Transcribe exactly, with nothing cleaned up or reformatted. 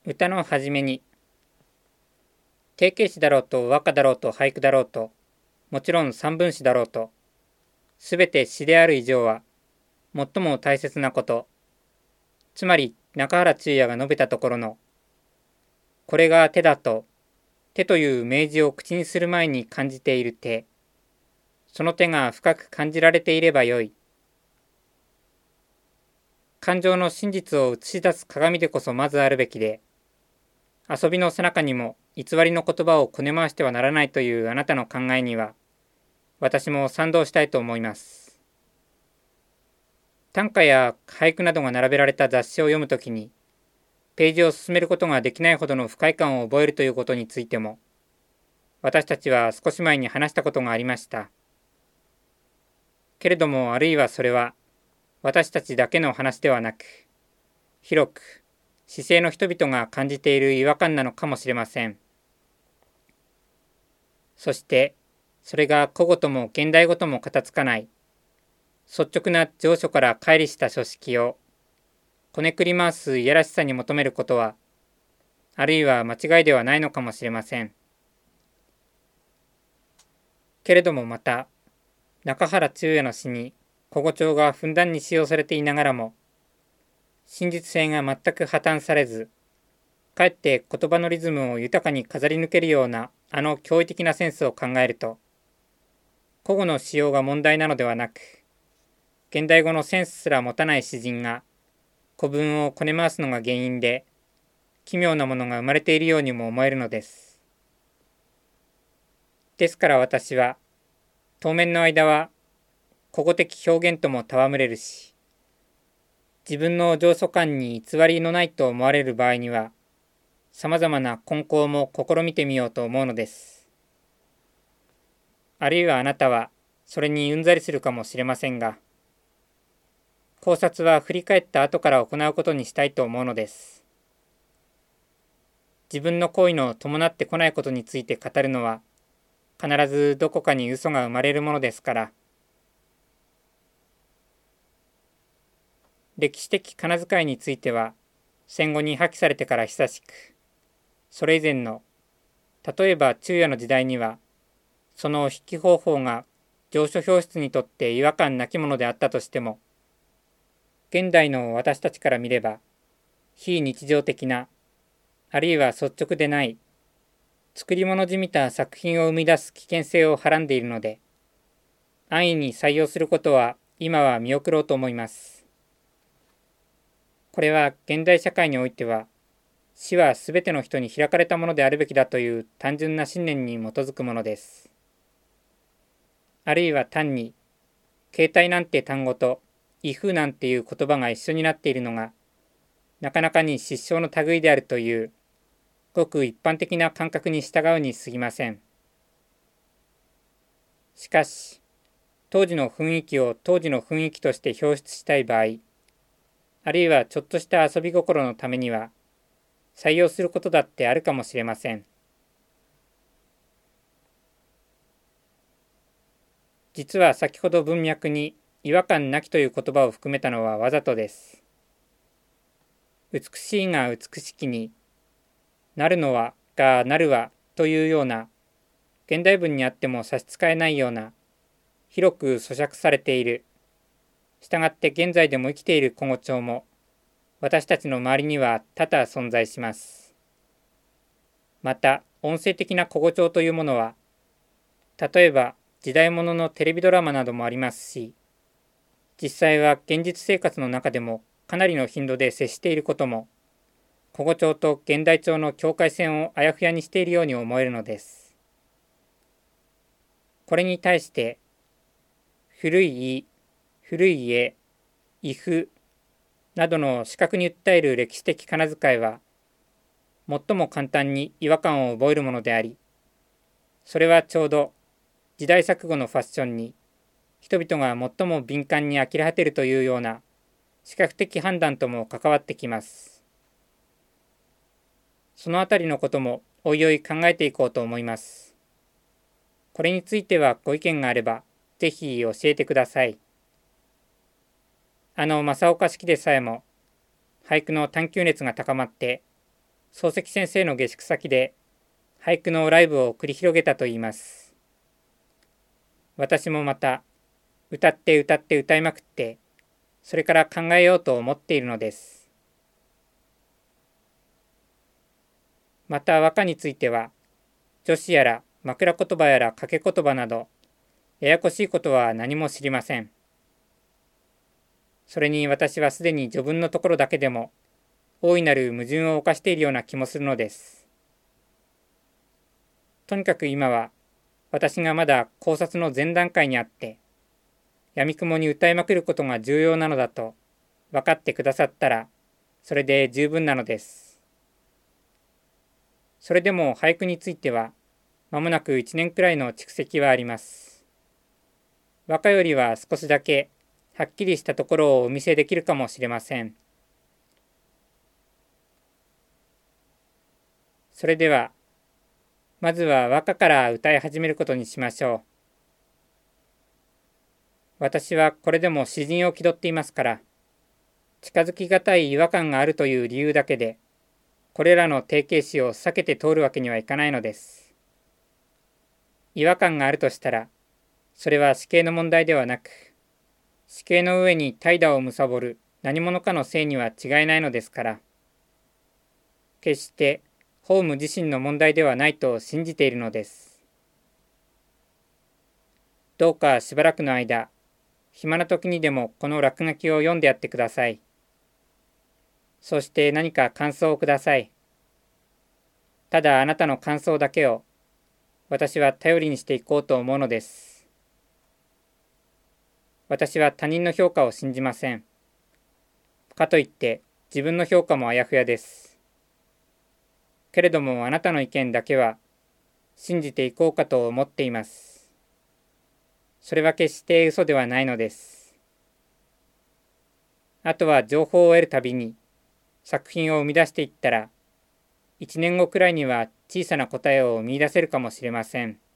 歌のはじめに、定型詩だろうと和歌だろうと俳句だろうと、もちろん三分詩だろうと、すべて詩である以上は、最も大切なこと、つまり中原中也が述べたところの、これが手だと、手という明示を口にする前に感じている手、その手が深く感じられていればよい。感情の真実を映し出す鏡でこそまずあるべきで、遊びの最中にも偽りの言葉をこね回してはならないというあなたの考えには、私も賛同したいと思います。短歌や俳句などが並べられた雑誌を読むときに、ページを進めることができないほどの不快感を覚えるということについても、私たちは少し前に話したことがありました。けれども、あるいはそれは、私たちだけの話ではなく、広く、市井の人々が感じている違和感なのかもしれません。そして、それが古語とも現代語とも片付かない、率直な上書から乖離した書式を、こねくり回すいやらしさに求めることは、あるいは間違いではないのかもしれません。けれどもまた、中原中也の詩に古語調がふんだんに使用されていながらも、真実性が全く破綻されず、かえって言葉のリズムを豊かに飾り抜けるようなあの驚異的なセンスを考えると、古語の使用が問題なのではなく、現代語のセンスすら持たない詩人が古文をこね回すのが原因で、奇妙なものが生まれているようにも思えるのです。ですから私は、当面の間は古語的表現とも戯れるし、自分の上素感に偽りのないと思われる場合には、さまざまな根校も試みてみようと思うのです。あるいはあなたはそれにうんざりするかもしれませんが、考察は振り返った後から行うことにしたいと思うのです。自分の行為の伴ってこないことについて語るのは、必ずどこかに嘘が生まれるものですから。歴史的仮名遣いについては、戦後に破棄されてから久しく、それ以前の、例えば中夜の時代には、その筆記方法が上書表出にとって違和感なきものであったとしても、現代の私たちから見れば、非日常的な、あるいは率直でない、作り物じみた作品を生み出す危険性をはらんでいるので、安易に採用することは今は見送ろうと思います。これは現代社会においては、死はすべての人に開かれたものであるべきだという単純な信念に基づくものです。あるいは単に、携帯なんて単語と、威風なんていう言葉が一緒になっているのが、なかなかに失笑の類であるという、ごく一般的な感覚に従うに過ぎません。しかし、当時の雰囲気を当時の雰囲気として表出したい場合、あるいはちょっとした遊び心のためには、採用することだってあるかもしれません。実は先ほど文脈に違和感なきという言葉を含めたのはわざとです。美しいが美しきに、なるのはがなるはというような、現代文にあっても差し支えないような、広く咀嚼されている、したがって現在でも生きている古語調も、私たちの周りには多々存在します。また、音声的な古語調というものは、例えば時代物のテレビドラマなどもありますし、実際は現実生活の中でもかなりの頻度で接していることも、古語調と現代調の境界線をあやふやにしているように思えるのです。これに対して、古い意、古い家、威風などの視覚に訴える歴史的仮名遣いは、最も簡単に違和感を覚えるものであり、それはちょうど時代錯誤のファッションに人々が最も敏感に呆れ果てるというような視覚的判断とも関わってきます。そのあたりのこともおいおい考えていこうと思います。これについてはご意見があればぜひ教えてください。あの正岡式でさえも俳句の探求熱が高まって漱石先生の下宿先で俳句のライブを繰り広げたといいます。私もまた歌って歌って歌いまくって、それから考えようと思っているのです。また和歌については、助詞やら枕言葉やら掛け言葉など、ややこしいことは何も知りません。それに私はすでに序文のところだけでも、大いなる矛盾を犯しているような気もするのです。とにかく今は、私がまだ考察の前段階にあって、闇雲に歌いまくることが重要なのだと分かってくださったら、それで十分なのです。それでも俳句については、まもなくいちねんくらいの蓄積はあります。和歌よりは少しだけはっきりしたところをお見せできるかもしれません。それでは、まずは和歌から歌い始めることにしましょう。私はこれでも詩人を気取っていますから、近づきがたい違和感があるという理由だけで、これらの定型詩を避けて通るわけにはいかないのです。違和感があるとしたら、それは詩形の問題ではなく、詩形の上に怠惰を貪る何者かのせいには違いないのですから、決してホーム自身の問題ではないと信じているのです。どうかしばらくの間、暇な時にでもこの落書きを読んでやってください。そして何か感想をください。ただあなたの感想だけを私は頼りにしていこうと思うのです。私は他人の評価を信じません。かといって自分の評価もあやふやです。けれどもあなたの意見だけは信じていこうかと思っています。それは決して嘘ではないのです。あとは情報を得るたびに作品を生み出していったら、一年後くらいには小さな答えを見出せるかもしれません。